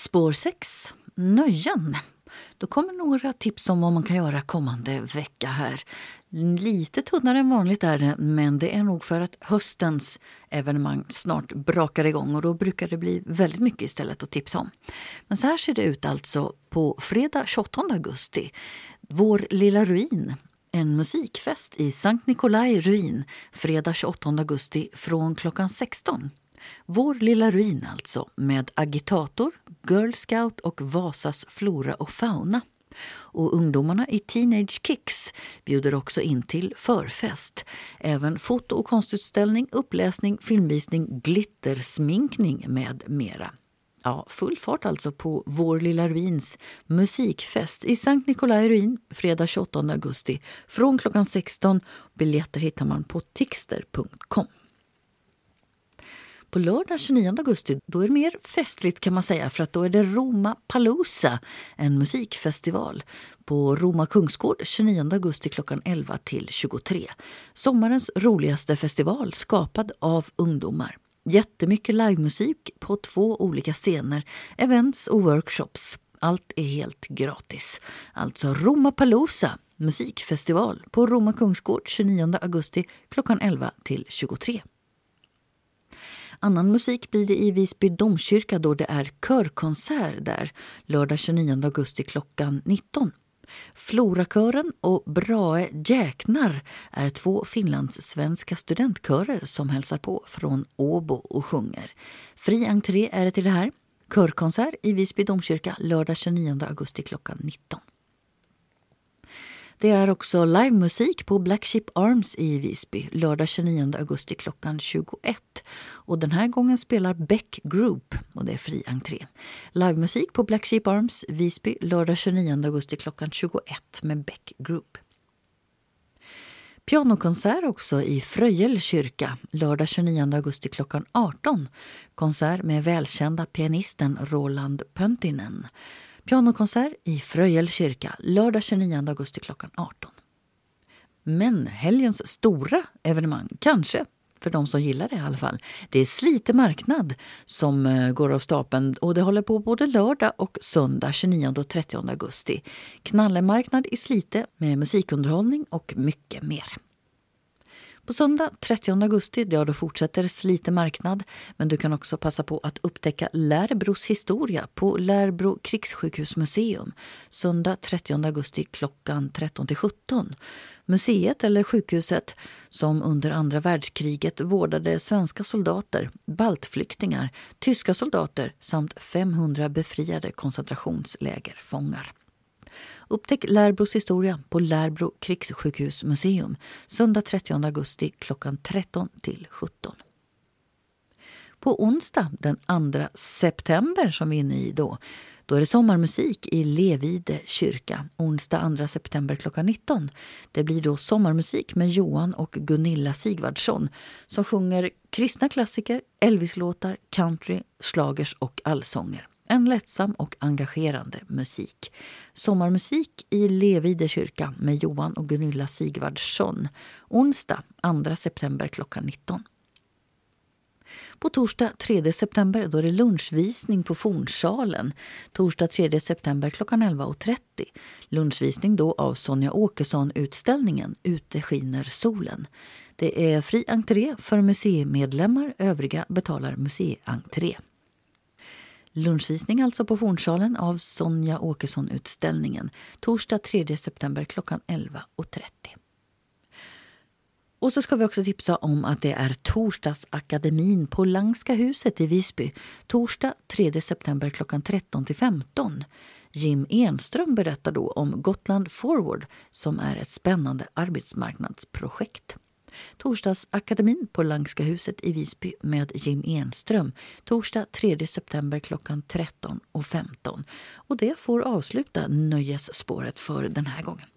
Spår 6, nöjen. Då kommer några tips om vad man kan göra kommande vecka här. Lite tunnare än vanligt är det, men det är nog för att höstens evenemang snart brakar igång och då brukar det bli väldigt mycket istället att tipsa om. Men så här ser det ut alltså på fredag 28 augusti. Vår lilla ruin. En musikfest i Sankt Nikolai ruin fredag 28 augusti från klockan 16. Vår lilla ruin alltså med agitator, Girl Scout och Vasas flora och fauna. Och ungdomarna i Teenage Kicks bjuder också in till förfest. Även foto- och konstutställning, uppläsning, filmvisning, glittersminkning med mera. Ja, full fart alltså på Vår lilla ruins musikfest i Sankt Nikolai ruin fredag 28 augusti från klockan 16. Biljetter hittar man på tixter.com. På lördag 29 augusti då är det mer festligt kan man säga, för att då är det Roma Palooza, en musikfestival på Roma Kungsgård 29 augusti klockan 11 till 23. Sommarens roligaste festival skapad av ungdomar. Jättemycket livemusik på 2 olika scener, events och workshops. Allt är helt gratis. Alltså Roma Palooza, musikfestival på Roma Kungsgård 29 augusti klockan 11 till 23. Annan musik blir det i Visby domkyrka då det är körkonsert där lördag 29 augusti klockan 19. Florakören och Brahe Jäknar är 2 finlandssvenska studentkörer som hälsar på från Åbo och sjunger. Fri entré är det till det här. Körkonsert i Visby domkyrka lördag 29 augusti klockan 19. Det är också livemusik på Black Ship Arms i Visby lördag 29 augusti klockan 21. Och den här gången spelar Beck Group och det är fri entré. Livemusik på Black Ship Arms Visby lördag 29 augusti klockan 21 med Beck Group. Pianokonsert också i Fröjel kyrka lördag 29 augusti klockan 18. Konsert med välkända pianisten Roland Pöntinen. Pianokonsert i Fröjel kyrka lördag 29 augusti klockan 18. Men helgens stora evenemang, kanske för de som gillar det i alla fall, det är Slite marknad som går av stapeln och det håller på både lördag och söndag 29 och 30 augusti. Knallemarknad i Slite med musikunderhållning och mycket mer. På söndag 30 augusti då fortsätter Slite marknad, men du kan också passa på att upptäcka Lärbros historia på Lärbro krigssjukhusmuseum. Söndag 30 augusti klockan 13-17. Museet eller sjukhuset som under andra världskriget vårdade svenska soldater, baltflyktingar, tyska soldater samt 500 befriade koncentrationslägerfångar. Upptäck Lärbros historia på Lärbro krigssjukhusmuseum söndag 30 augusti klockan 13-17. På onsdag den 2 september som vi är inne i då är det sommarmusik i Levide kyrka onsdag 2 september klockan 19. Det blir då sommarmusik med Johan och Gunilla Sigvardsson som sjunger kristna klassiker, Elvis-låtar, country, slagers och allsånger. En lättsam och engagerande musik. Sommarmusik i Levide kyrka med Johan och Gunilla Sigvardsson. Onsdag 2 september klockan 19. På torsdag 3 september då är det lunchvisning på Fornsalen. Torsdag 3 september klockan 11.30. Lunchvisning då av Sonja Åkesson-utställningen Ute skiner solen. Det är fri entré för museimedlemmar, övriga betalar museientré. Lunchvisning alltså på Fornsalen av Sonja Åkesson-utställningen. Torsdag 3 september klockan 11.30. Och så ska vi också tipsa om att det är Torsdagsakademin på Langska huset i Visby. Torsdag 3 september klockan 13-15. Jim Enström berättar då om Gotland Forward som är ett spännande arbetsmarknadsprojekt. Torsdagsakademin på Langska huset i Visby med Jim Enström. Torsdag 3 september klockan 13:15. Och det får avsluta nöjesspåret för den här gången.